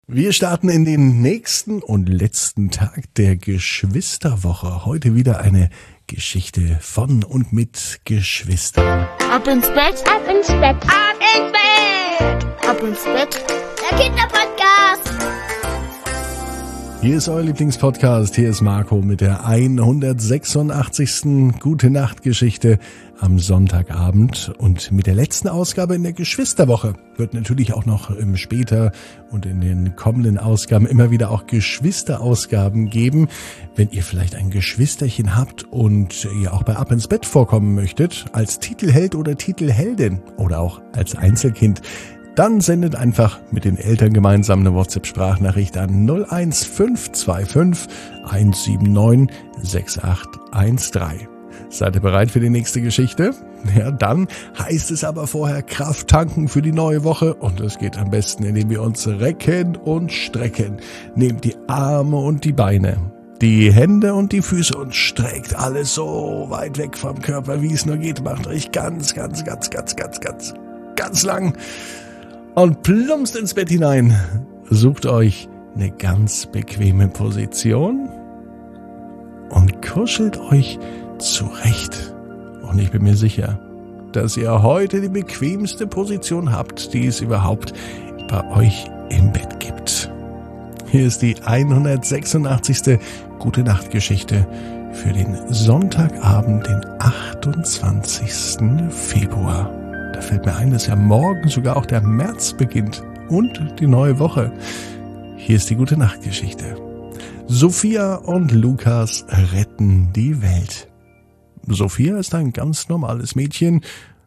Wir starten in den nächsten und letzten Tag der Geschwisterwoche. Heute wieder eine Geschichte von und mit Geschwistern. Ab ins Bett, ab ins Bett, ab ins Bett, ab ins Bett. Der Kinderpodcast. Hier ist euer Lieblingspodcast. Hier ist Marco mit der 186. Gute-Nacht-Geschichte am Sonntagabend. Und mit der letzten Ausgabe in der Geschwisterwoche wird natürlich auch noch später und in den kommenden Ausgaben immer wieder auch Geschwisterausgaben geben. Wenn ihr vielleicht ein Geschwisterchen habt und ihr auch bei Ab ins Bett vorkommen möchtet, als Titelheld oder Titelheldin oder auch als Einzelkind, dann sendet einfach mit den Eltern gemeinsam eine WhatsApp-Sprachnachricht an 01525 179 6813. Seid ihr bereit für die nächste Geschichte? Ja, dann heißt es aber vorher Kraft tanken für die neue Woche und es geht am besten, indem wir uns recken und strecken. Nehmt die Arme und die Beine, die Hände und die Füße und streckt alles so weit weg vom Körper, wie es nur geht. Macht euch ganz lang und plumpst ins Bett hinein. Sucht euch eine ganz bequeme Position und kuschelt euch zurecht. Und ich bin mir sicher, dass ihr heute die bequemste Position habt, die es überhaupt bei euch im Bett gibt. Hier ist die 186. Gute-Nacht-Geschichte für den Sonntagabend, den 28. Februar. Da fällt mir ein, dass ja morgen sogar auch der März beginnt und die neue Woche. Hier ist die Gute-Nacht-Geschichte. Sophia und Lukas retten die Welt. Sophia ist ein ganz normales Mädchen,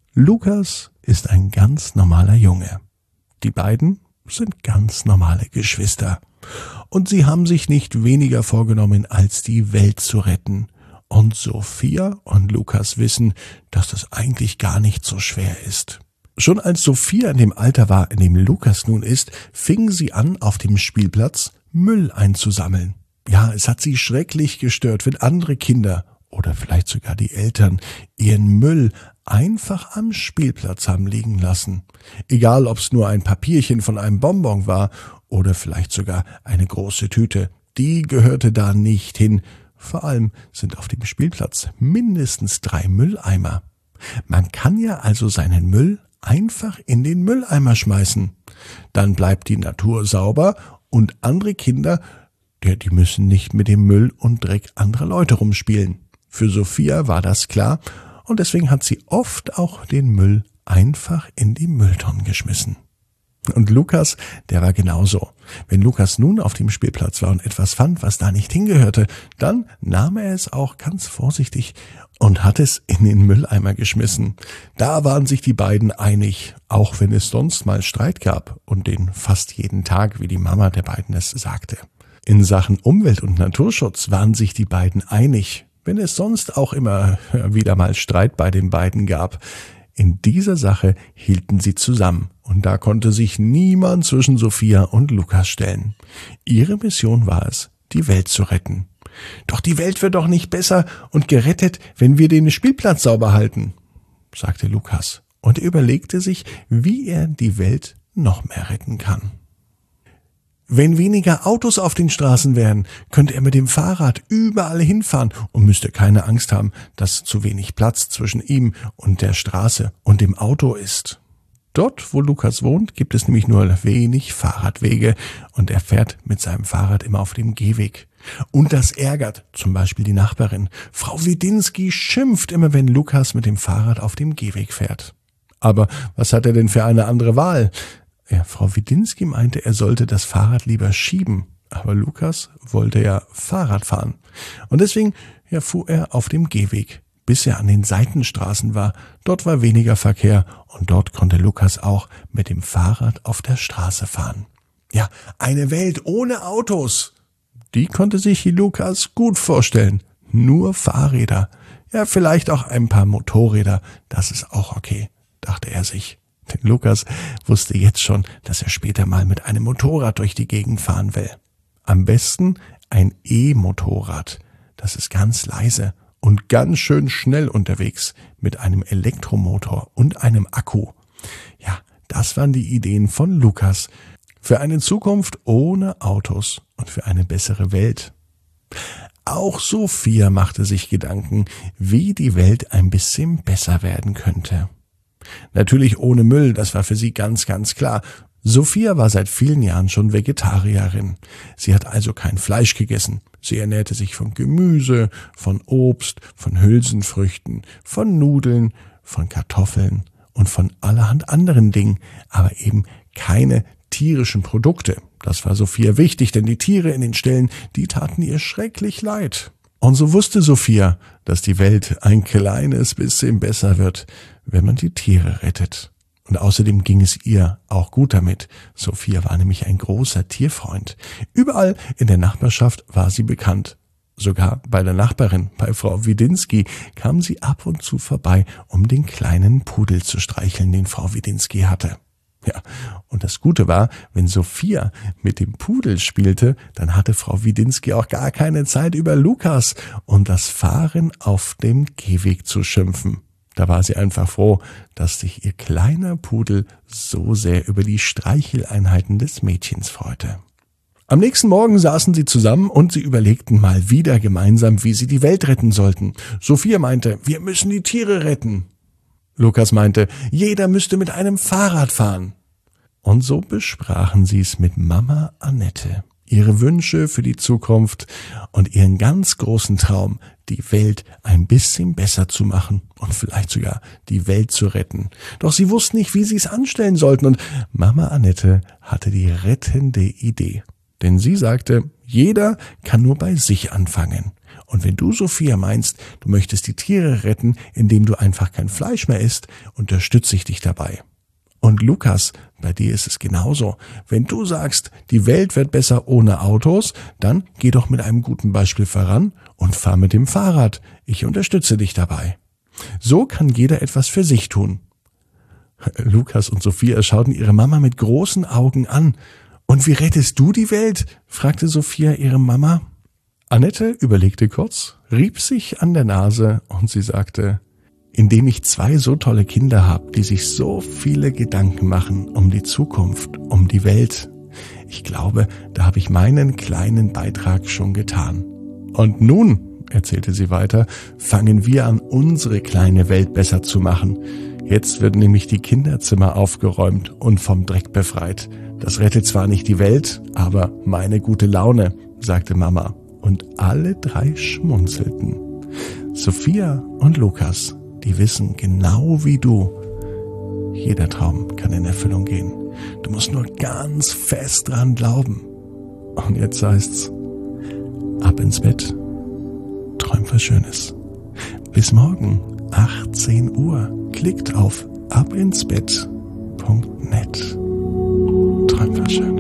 Lukas ist ein ganz normaler Junge. Die beiden sind ganz normale Geschwister. Und sie haben sich nicht weniger vorgenommen, als die Welt zu retten. Und Sophia und Lukas wissen, dass das eigentlich gar nicht so schwer ist. Schon als Sophia in dem Alter war, in dem Lukas nun ist, fing sie an, auf dem Spielplatz Müll einzusammeln. Ja, es hat sie schrecklich gestört, wenn andere Kinder oder vielleicht sogar die Eltern ihren Müll einfach am Spielplatz haben liegen lassen. Egal, ob es nur ein Papierchen von einem Bonbon war oder vielleicht sogar eine große Tüte. Die gehörte da nicht hin. Vor allem sind auf dem Spielplatz mindestens 3 Mülleimer. Man kann ja also seinen Müll einfach in den Mülleimer schmeißen. Dann bleibt die Natur sauber und andere Kinder, die müssen nicht mit dem Müll und Dreck anderer Leute rumspielen. Für Sophia war das klar und deswegen hat sie oft auch den Müll einfach in die Mülltonnen geschmissen. Und Lukas, der war genauso. Wenn Lukas nun auf dem Spielplatz war und etwas fand, was da nicht hingehörte, dann nahm er es auch ganz vorsichtig und hat es in den Mülleimer geschmissen. Da waren sich die beiden einig, auch wenn es sonst mal Streit gab und den fast jeden Tag, wie die Mama der beiden es sagte. In Sachen Umwelt- und Naturschutz waren sich die beiden einig, wenn es sonst auch immer wieder mal Streit bei den beiden gab. In dieser Sache hielten sie zusammen und da konnte sich niemand zwischen Sophia und Lukas stellen. Ihre Mission war es, die Welt zu retten. Doch die Welt wird doch nicht besser und gerettet, wenn wir den Spielplatz sauber halten, sagte Lukas und überlegte sich, wie er die Welt noch mehr retten kann. Wenn weniger Autos auf den Straßen wären, könnte er mit dem Fahrrad überall hinfahren und müsste keine Angst haben, dass zu wenig Platz zwischen ihm und der Straße und dem Auto ist. Dort, wo Lukas wohnt, gibt es nämlich nur wenig Fahrradwege und er fährt mit seinem Fahrrad immer auf dem Gehweg. Und das ärgert zum Beispiel die Nachbarin. Frau Widinski schimpft immer, wenn Lukas mit dem Fahrrad auf dem Gehweg fährt. Aber was hat er denn für eine andere Wahl? Ja, Frau Widinski meinte, er sollte das Fahrrad lieber schieben, aber Lukas wollte ja Fahrrad fahren. Und deswegen fuhr er auf dem Gehweg, bis er an den Seitenstraßen war. Dort war weniger Verkehr und dort konnte Lukas auch mit dem Fahrrad auf der Straße fahren. Ja, eine Welt ohne Autos. Die konnte sich Lukas gut vorstellen. Nur Fahrräder. Ja, vielleicht auch ein paar Motorräder. Das ist auch okay, dachte er sich. Denn Lukas wusste jetzt schon, dass er später mal mit einem Motorrad durch die Gegend fahren will. Am besten ein E-Motorrad. Das ist ganz leise und ganz schön schnell unterwegs mit einem Elektromotor und einem Akku. Ja, das waren die Ideen von Lukas. Für eine Zukunft ohne Autos und für eine bessere Welt. Auch Sophia machte sich Gedanken, wie die Welt ein bisschen besser werden könnte. Natürlich ohne Müll, das war für sie ganz, ganz klar. Sophia war seit vielen Jahren schon Vegetarierin. Sie hat also kein Fleisch gegessen. Sie ernährte sich von Gemüse, von Obst, von Hülsenfrüchten, von Nudeln, von Kartoffeln und von allerhand anderen Dingen, aber eben keine tierischen Produkte. Das war Sophia wichtig, denn die Tiere in den Ställen, die taten ihr schrecklich leid. Und so wusste Sophia, dass die Welt ein kleines bisschen besser wird, wenn man die Tiere rettet. Und außerdem ging es ihr auch gut damit. Sophia war nämlich ein großer Tierfreund. Überall in der Nachbarschaft war sie bekannt. Sogar bei der Nachbarin, bei Frau Widinski, kam sie ab und zu vorbei, um den kleinen Pudel zu streicheln, den Frau Widinski hatte. Ja, und das Gute war, wenn Sophia mit dem Pudel spielte, dann hatte Frau Widinski auch gar keine Zeit, über Lukas und das Fahren auf dem Gehweg zu schimpfen. Da war sie einfach froh, dass sich ihr kleiner Pudel so sehr über die Streicheleinheiten des Mädchens freute. Am nächsten Morgen saßen sie zusammen und sie überlegten mal wieder gemeinsam, wie sie die Welt retten sollten. Sophia meinte, wir müssen die Tiere retten. Lukas meinte, jeder müsste mit einem Fahrrad fahren. Und so besprachen sie es mit Mama Annette, ihre Wünsche für die Zukunft und ihren ganz großen Traum, die Welt ein bisschen besser zu machen und vielleicht sogar die Welt zu retten. Doch sie wussten nicht, wie sie es anstellen sollten und Mama Annette hatte die rettende Idee. Denn sie sagte, jeder kann nur bei sich anfangen. Und wenn du, Sophia, meinst, du möchtest die Tiere retten, indem du einfach kein Fleisch mehr isst, unterstütze ich dich dabei. Und Lukas, bei dir ist es genauso. Wenn du sagst, die Welt wird besser ohne Autos, dann geh doch mit einem guten Beispiel voran und fahr mit dem Fahrrad. Ich unterstütze dich dabei. So kann jeder etwas für sich tun. Lukas und Sophia schauten ihre Mama mit großen Augen an. Und wie rettest du die Welt? Fragte Sophia ihre Mama. Annette überlegte kurz, rieb sich an der Nase und sie sagte, indem ich 2 so tolle Kinder habe, die sich so viele Gedanken machen um die Zukunft, um die Welt. Ich glaube, da habe ich meinen kleinen Beitrag schon getan. Und nun, erzählte sie weiter, fangen wir an, unsere kleine Welt besser zu machen. Jetzt wird nämlich die Kinderzimmer aufgeräumt und vom Dreck befreit. Das rettet zwar nicht die Welt, aber meine gute Laune, sagte Mama. Und alle 3 schmunzelten. Sophia und Lukas, die wissen genau wie du, jeder Traum kann in Erfüllung gehen. Du musst nur ganz fest dran glauben. Und jetzt heißt's, ab ins Bett, träum was Schönes. Bis morgen, 18 Uhr. Klickt auf abinsbett.net. Träum was Schönes.